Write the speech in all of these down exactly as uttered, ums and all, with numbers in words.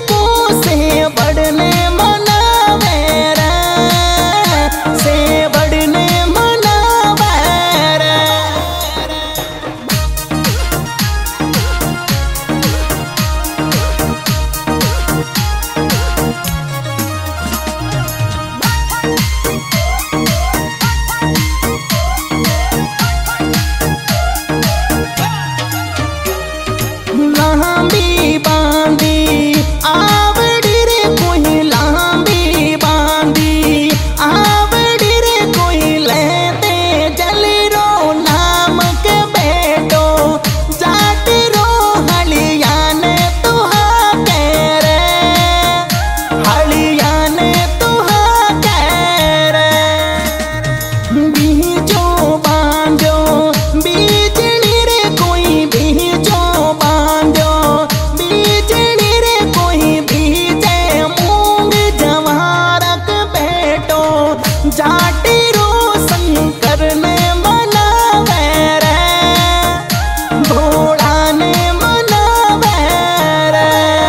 को से बढ़ने मनावे रे, से बढ़ने मनावे रे। लांबी बांधी आवड़ी रे कोई, लांबी बांधी आवड़ी रे कोई, लेते जली रो नाम के बेटो, जाट रो हलिया ने तुहा कह रे, हलिया ने तुहा कह रे। बीजो बांधो बीजनी रे कोई, बीजो बांधो बीजनी रे कोई, बीजे मूंग जवारक बेटो, जाटी रो शंकर ने मनावे रे, भोला ने मनावे रे।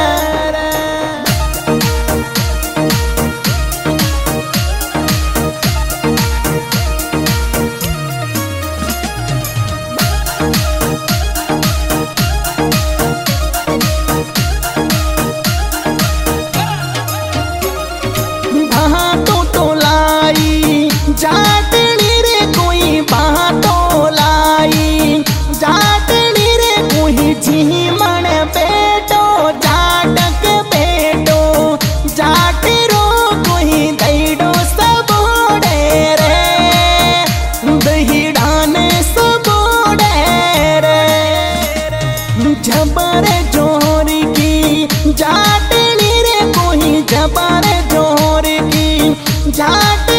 बातों तो लाई जाटनी रे कोई, बातों लाई जाटनी रे कोई, झीमण बेटो जाटक बेटो, जाट रो कोई दैडो सबोड़े रे, दहीड़ा ने सबोड़े रे। जबर जोर की जाटनी रे कोई, जबर जोर की जाट